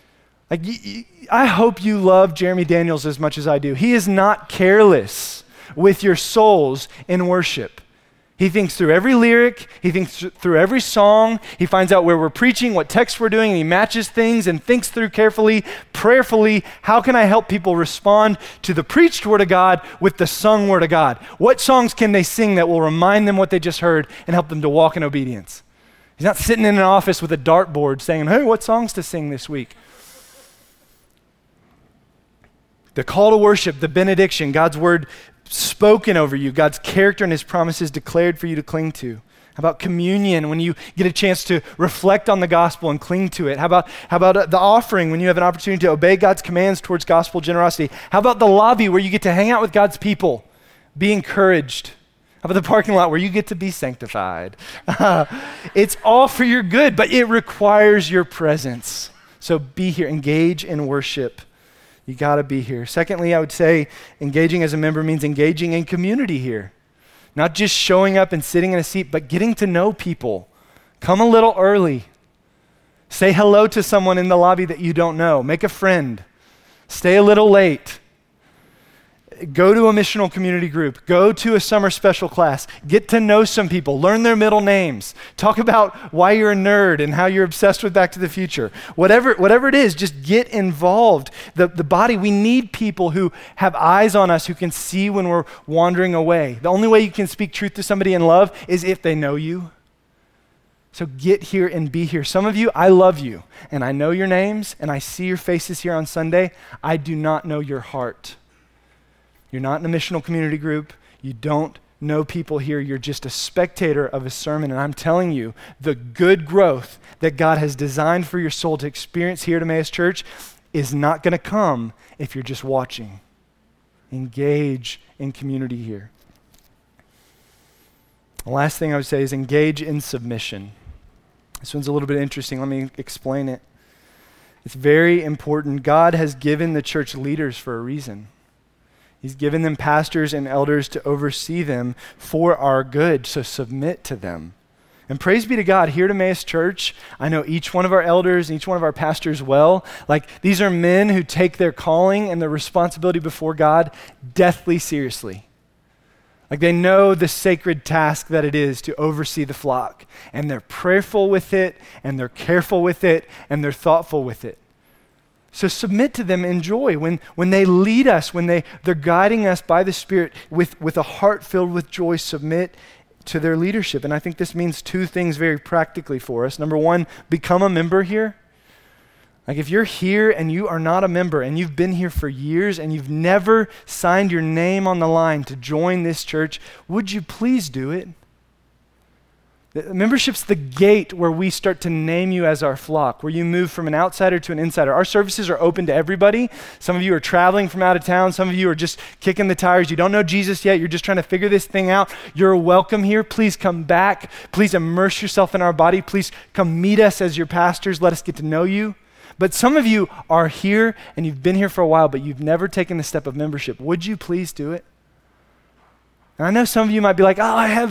I hope you love Jeremy Daniels as much as I do. He is not careless with your souls in worship. He thinks through every lyric, he thinks through every song, he finds out where we're preaching, what text we're doing, and he matches things and thinks through carefully, prayerfully, how can I help people respond to the preached word of God with the sung word of God? What songs can they sing that will remind them what they just heard and help them to walk in obedience? He's not sitting in an office with a dartboard saying, hey, what songs to sing this week? The call to worship, the benediction, God's word spoken over you, God's character and his promises declared for you to cling to. How about communion, when you get a chance to reflect on the gospel and cling to it? How about the offering, when you have an opportunity to obey God's commands towards gospel generosity? How about the lobby, where you get to hang out with God's people, be encouraged? How about the parking lot, where you get to be sanctified? It's all for your good, but it requires your presence. So be here, engage in worship. You got to be here. Secondly, I would say engaging as a member means engaging in community here. Not just showing up and sitting in a seat, but getting to know people. Come a little early. Say hello to someone in the lobby that you don't know. Make a friend. Stay a little late. Go to a missional community group. Go to a summer special class. Get to know some people. Learn their middle names. Talk about why you're a nerd and how you're obsessed with Back to the Future. Whatever it is, just get involved. The body, we need people who have eyes on us, who can see when we're wandering away. The only way you can speak truth to somebody in love is if they know you. So get here and be here. Some of you, I love you, and I know your names, and I see your faces here on Sunday. I do not know your heart. You're not in a missional community group. You don't know people here. You're just a spectator of a sermon. And I'm telling you, the good growth that God has designed for your soul to experience here at Emmaus Church is not going to come if you're just watching. Engage in community here. The last thing I would say is engage in submission. This one's a little bit interesting. Let me explain it. It's very important. God has given the church leaders for a reason. He's given them pastors and elders to oversee them for our good, so submit to them. And praise be to God, here at Emmaus Church, I know each one of our elders and each one of our pastors well. These are men who take their calling and their responsibility before God deathly seriously. Like they know the sacred task that it is to oversee the flock, and they're prayerful with it, and they're careful with it, and they're thoughtful with it. So submit to them in joy. When they lead us, when they're guiding us by the Spirit with a heart filled with joy, submit to their leadership. And I think this means two things very practically for us. Number one, become a member here. Like if you're here and you are not a member and you've been here for years and you've never signed your name on the line to join this church, would you please do it? Membership's the gate where we start to name you as our flock, where you move from an outsider to an insider. Our services are open to everybody. Some of you are traveling from out of town. Some of you are just kicking the tires. You don't know Jesus yet. You're just trying to figure this thing out. You're welcome here. Please come back. Please immerse yourself in our body. Please come meet us as your pastors. Let us get to know you. But some of you are here and you've been here for a while, but you've never taken the step of membership. Would you please do it? And I know some of you might be like,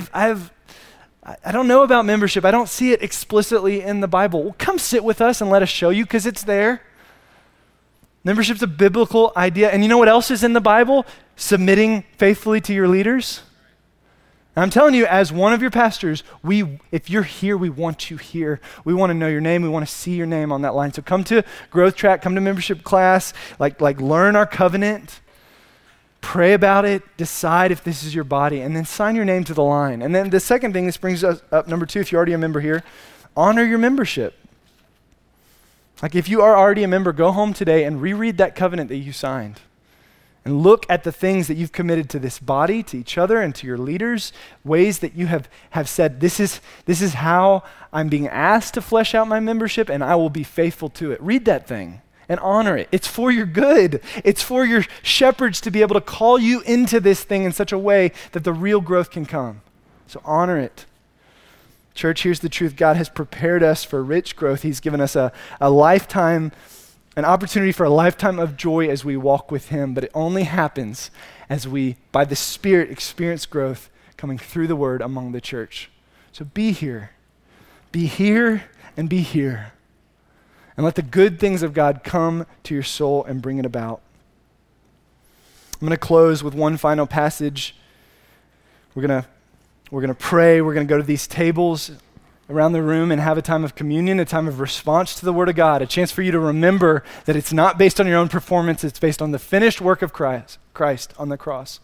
I don't know about membership. I don't see it explicitly in the Bible. Well, come sit with us and let us show you, because it's there. Membership's a biblical idea. And you know what else is in the Bible? Submitting faithfully to your leaders. And I'm telling you, as one of your pastors, if you're here, we want you here. We want to know your name. We want to see your name on that line. So come to Growth Track, come to membership class, like learn our covenant. Pray about it, decide if this is your body, and then sign your name to the line. And then the second thing, this brings us up, number two, if you're already a member here, honor your membership. Like if you are already a member, go home today and reread that covenant that you signed. And look at the things that you've committed to this body, to each other, and to your leaders, ways that you have said, this is how I'm being asked to flesh out my membership, and I will be faithful to it. Read that thing and honor it. It's for your good. It's for your shepherds to be able to call you into this thing in such a way that the real growth can come. So honor it. Church, here's the truth. God has prepared us for rich growth. He's given us a lifetime, an opportunity for a lifetime of joy as we walk with him, but it only happens as we, by the Spirit, experience growth coming through the word among the church. So be here. Be here and be here. And let the good things of God come to your soul and bring it about. I'm going to close with one final passage. We're going to pray. We're going to go to these tables around the room and have a time of communion, a time of response to the Word of God, a chance for you to remember that it's not based on your own performance, it's based on the finished work of Christ on the cross.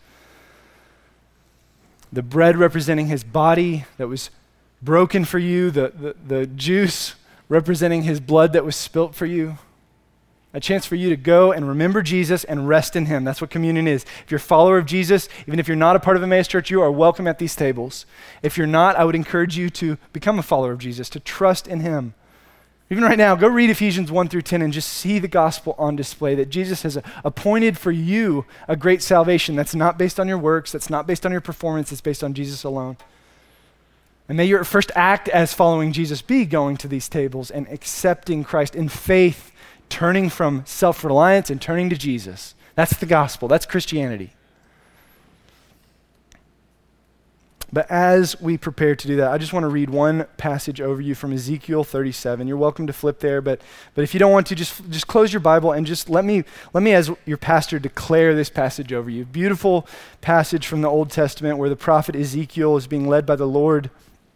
The bread representing his body that was broken for you, the juice representing his blood that was spilt for you. A chance for you to go and remember Jesus and rest in him. That's what communion is. If you're a follower of Jesus, even if you're not a part of Emmaus Church, you are welcome at these tables. If you're not, I would encourage you to become a follower of Jesus, to trust in him. Even right now, go read Ephesians 1 through 10 and just see the gospel on display, that Jesus has appointed for you a great salvation that's not based on your works, that's not based on your performance, it's based on Jesus alone. And may your first act as following Jesus be going to these tables and accepting Christ in faith, turning from self-reliance and turning to Jesus. That's the gospel. That's Christianity. But as we prepare to do that, I just want to read one passage over you from Ezekiel 37. You're welcome to flip there, but if you don't want to, just close your Bible and just let me as your pastor declare this passage over you. Beautiful passage from the Old Testament where the prophet Ezekiel is being led by the Lord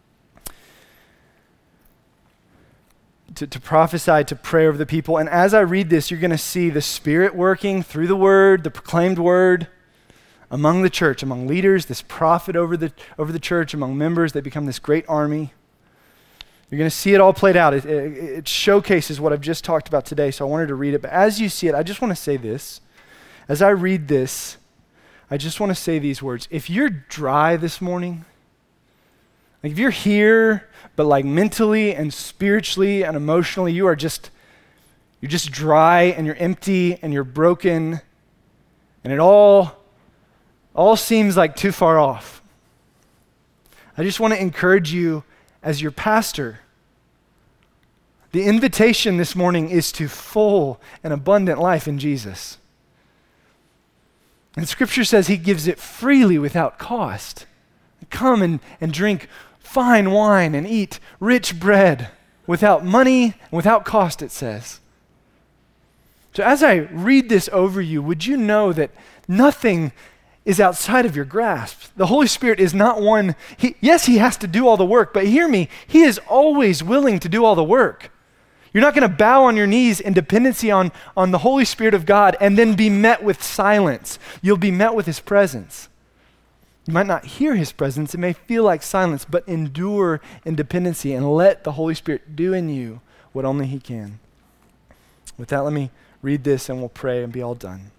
to prophesy, to pray over the people. And as I read this, you're going to see the Spirit working through the word, the proclaimed word, among the church, among leaders, this prophet over the church, among members. They become this great army. You're going to see it all played out. It showcases what I've just talked about today, so I wanted to read it. But as you see it, I just want to say this. As I read this, I just want to say these words. If you're dry this morning, like if you're here, but like mentally and spiritually and emotionally, you're just dry and you're empty and you're broken, and it all seems like too far off. I just want to encourage you as your pastor. The invitation this morning is to full and abundant life in Jesus. And Scripture says he gives it freely without cost. Come and drink fine wine and eat rich bread without money and without cost, it says. So as I read this over you, would you know that nothing is outside of your grasp. The Holy Spirit is not one, yes, he has to do all the work, but hear me, he is always willing to do all the work. You're not going to bow on your knees in dependency on the Holy Spirit of God and then be met with silence. You'll be met with his presence. You might not hear his presence. It may feel like silence, but endure in dependency and let the Holy Spirit do in you what only he can. With that, let me read this and we'll pray and be all done.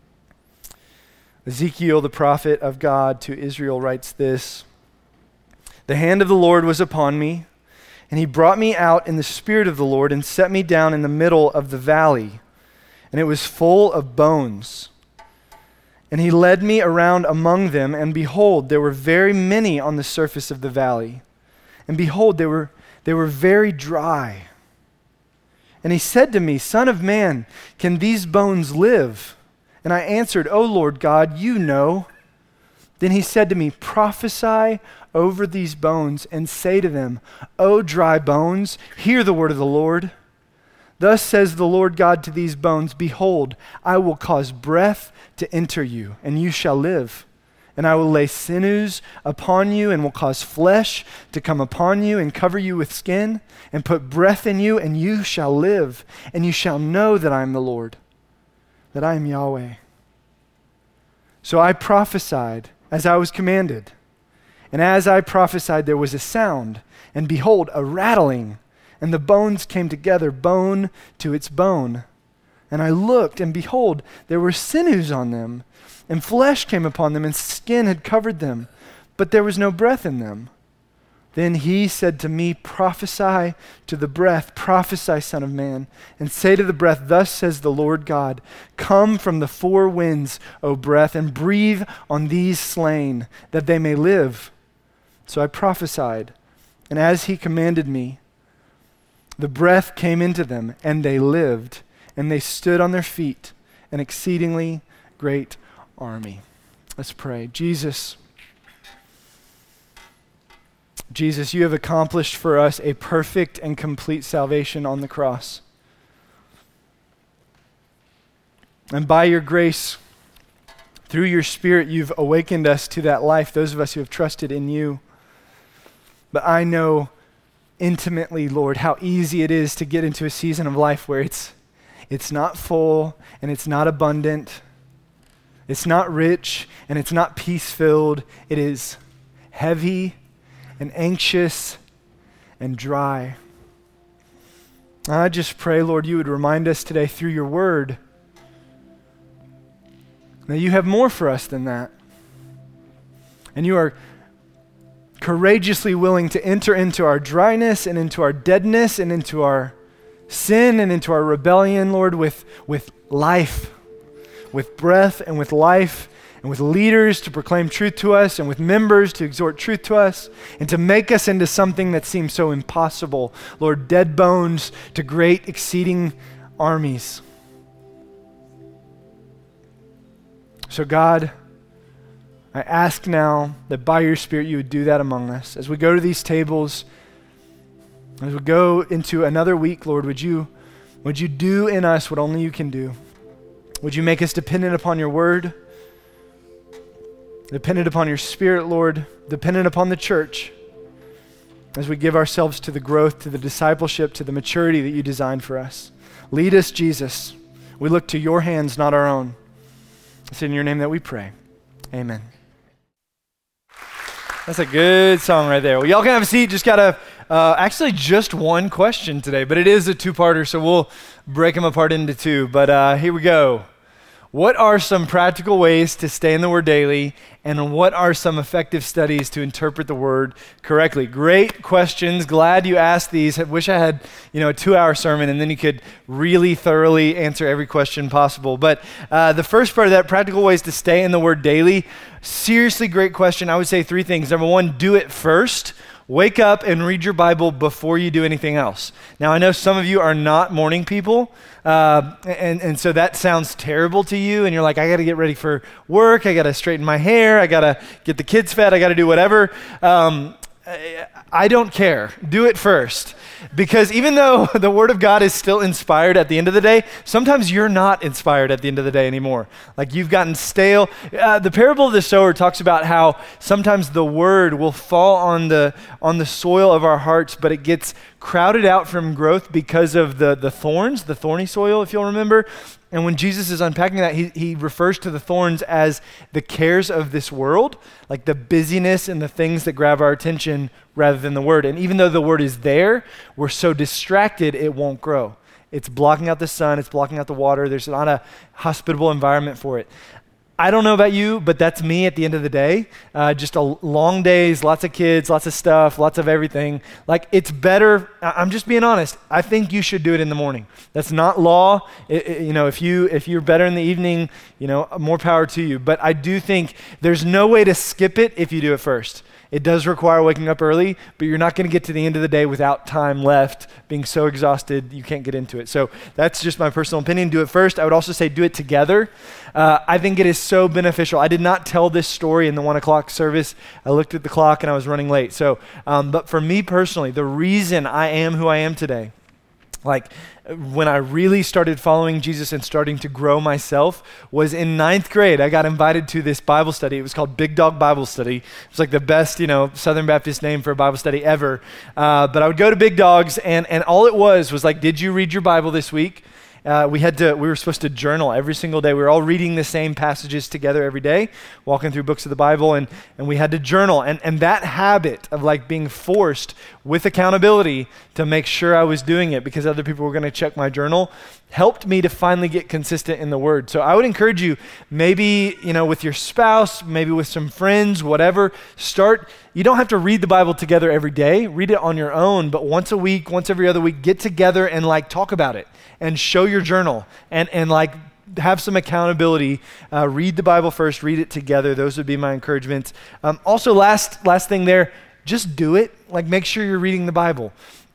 Ezekiel, the prophet of God to Israel, writes this: "The hand of the Lord was upon me, and he brought me out in the spirit of the Lord and set me down in the middle of the valley, and it was full of bones. And he led me around among them, and behold, there were very many on the surface of the valley. And behold, they were very dry. And he said to me, Son of man, can these bones live? And I answered, O Lord God, you know. Then he said to me, prophesy over these bones and say to them, O dry bones, hear the word of the Lord. Thus says the Lord God to these bones, behold, I will cause breath to enter you, and you shall live. And I will lay sinews upon you, and will cause flesh to come upon you, and cover you with skin, and put breath in you, and you shall live. And you shall know that I am the Lord, that I am Yahweh. So I prophesied as I was commanded. And as I prophesied, there was a sound, and behold, a rattling, and the bones came together, bone to its bone. And I looked, and behold, there were sinews on them, and flesh came upon them, and skin had covered them, but there was no breath in them. Then he said to me, prophesy to the breath, prophesy, Son of man, and say to the breath, thus says the Lord God, come from the four winds, O breath, and breathe on these slain, that they may live. So I prophesied, and as he commanded me, the breath came into them, and they lived, and they stood on their feet, an exceedingly great army. Let's pray. Jesus, you have accomplished for us a perfect and complete salvation on the cross. And by your grace, through your Spirit, you've awakened us to that life, those of us who have trusted in you. But I know intimately, Lord, how easy it is to get into a season of life where it's not full and it's not abundant. It's not rich and it's not peace-filled. It is heavy and anxious and dry. I just pray, Lord, you would remind us today through your word that you have more for us than that. And you are courageously willing to enter into our dryness and into our deadness and into our sin and into our rebellion, Lord, with life, with breath and with life, and with leaders to proclaim truth to us, and with members to exhort truth to us, and to make us into something that seems so impossible. Lord, dead bones to great exceeding armies. So God, I ask now that by your Spirit you would do that among us. As we go to these tables, as we go into another week, Lord, would you do in us what only you can do? Would you make us dependent upon your word, dependent upon your Spirit, Lord, dependent upon the church, as we give ourselves to the growth, to the discipleship, to the maturity that you designed for us. Lead us, Jesus. We look to your hands, not our own. It's in your name that we pray. Amen. That's a good song right there. Well, y'all can have a seat. Just got actually just one question today, but it is a two-parter, so we'll break them apart into two. But here we go. What are some practical ways to stay in the Word daily, and what are some effective studies to interpret the Word correctly? Great questions. Glad you asked these. I wish I had, a 2-hour sermon, and then you could really thoroughly answer every question possible. But the first part of that, practical ways to stay in the Word daily, seriously great question. I would say 3 things. Number 1, do it first. Wake up and read your Bible before you do anything else. Now, I know some of you are not morning people, and so that sounds terrible to you, and you're like, I got to get ready for work, I got to straighten my hair, I got to get the kids fed, I got to do whatever. I don't care. Do it first. Because even though the Word of God is still inspired at the end of the day, sometimes you're not inspired at the end of the day anymore. Like you've gotten stale. The parable of the sower talks about how sometimes the Word will fall on the soil of our hearts, but it gets crowded out from growth because of the thorns, the thorny soil, if you'll remember. And when Jesus is unpacking that, he refers to the thorns as the cares of this world, like the busyness and the things that grab our attention rather than the Word. And even though the Word is there, we're so distracted it won't grow. It's blocking out the sun, it's blocking out the water. There's not a hospitable environment for it. I don't know about you, but that's me at the end of the day. Just long days, lots of kids, lots of stuff, lots of everything. Like it's better, I'm just being honest, I think you should do it in the morning. That's not law. If you're better in the evening, more power to you. But I do think there's no way to skip it if you do it first. It does require waking up early, but you're not going to get to the end of the day without time left, being so exhausted you can't get into it. So that's just my personal opinion. Do it first. I would also say do it together. I think it is so beneficial. I did not tell this story in the 1 o'clock service. I looked at the clock and I was running late. So, but for me personally, the reason I am who I am today, like when I really started following Jesus and starting to grow myself, was in 9th grade. I got invited to this Bible study. It was called Big Dog Bible Study. It was like the best, Southern Baptist name for a Bible study ever. But I would go to Big Dogs, and all it was like, did you read your Bible this week? We were supposed to journal every single day. We were all reading the same passages together every day, walking through books of the Bible, and we had to journal. And that habit of like being forced with accountability to make sure I was doing it because other people were going to check my journal helped me to finally get consistent in the Word. So I would encourage you, maybe, with your spouse, maybe with some friends, whatever, you don't have to read the Bible together every day. Read it on your own, but once a week, once every other week, get together and like talk about it and show your journal and like have some accountability. Read the Bible first, read it together. Those would be my encouragements. Also, last thing there, just do it. Like make sure you're reading the Bible.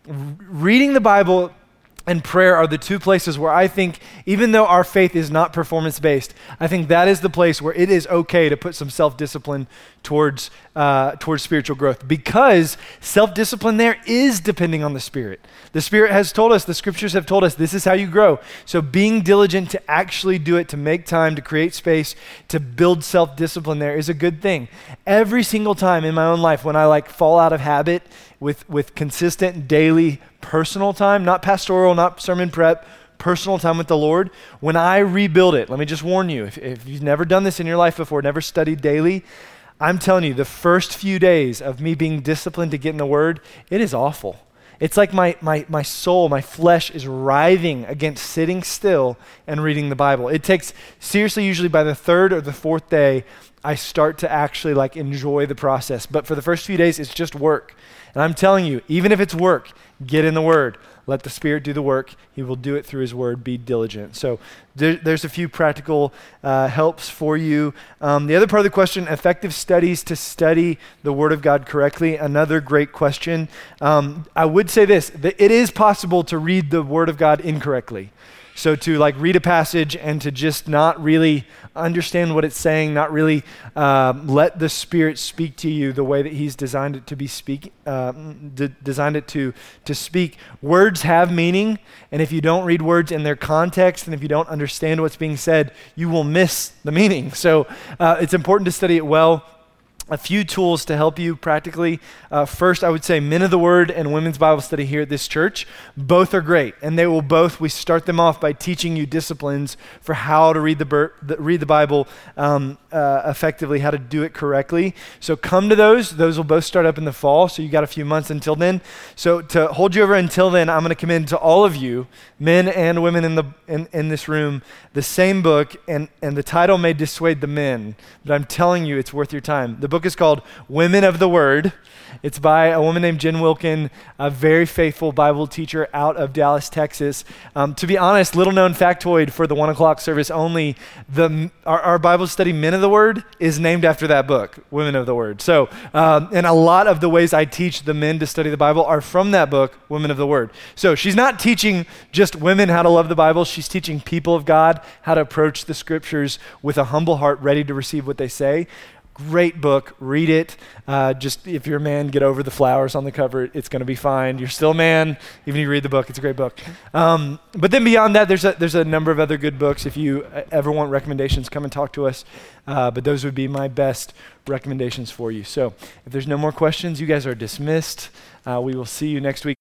Reading the Bible and prayer are the two places where I think, even though our faith is not performance-based, I think that is the place where it is okay to put some self-discipline towards spiritual growth, because self-discipline there is depending on the Spirit. The Spirit has told us, the Scriptures have told us, this is how you grow. So being diligent to actually do it, to make time, to create space, to build self-discipline there is a good thing. Every single time in my own life when I like fall out of habit with consistent daily personal time, not pastoral, not sermon prep, personal time with the Lord, when I rebuild it, let me just warn you, if you've never done this in your life before, never studied daily, I'm telling you, the first few days of me being disciplined to get in the Word, it is awful. It's like my soul, my flesh is writhing against sitting still and reading the Bible. It takes, seriously, usually by the 3rd or the 4th day, I start to actually like enjoy the process. But for the first few days, it's just work. And I'm telling you, even if it's work, get in the Word. Let the Spirit do the work. He will do it through His Word. Be diligent. So there's a few practical helps for you. The other part of the question, effective studies to study the Word of God correctly. Another great question. I would say this, that it is possible to read the Word of God incorrectly. So to like read a passage and to just not really understand what it's saying, not really let the Spirit speak to you the way that He's designed it to be designed it to speak. Words have meaning, and if you don't read words in their context, and if you don't understand what's being said, you will miss the meaning. So it's important to study it well. A few tools to help you practically. First, I would say Men of the Word and Women's Bible Study here at this church. Both are great, and they will both, we start them off by teaching you disciplines for how to read the Bible effectively, how to do it correctly. So come to those. Those will both start up in the fall, so you got a few months until then. So to hold you over until then, I'm going to commend to all of you, men and women in this room, the same book, and the title may dissuade the men, but I'm telling you, it's worth your time. The book is called Women of the Word. It's by a woman named Jen Wilkin, a very faithful Bible teacher out of Dallas, Texas. To be honest, little known factoid for the 1 o'clock service only, our Bible study Men of the Word is named after that book, Women of the Word. So, and a lot of the ways I teach the men to study the Bible are from that book, Women of the Word. So she's not teaching just women how to love the Bible, she's teaching people of God how to approach the Scriptures with a humble heart, ready to receive what they say. great book. Read it. Just if you're a man, get over the flowers on the cover. It's going to be fine. You're still a man, even if you read the book. It's a great book. But then beyond that, there's a number of other good books. If you ever want recommendations, come and talk to us. But those would be my best recommendations for you. So if there's no more questions, you guys are dismissed. We will see you next week.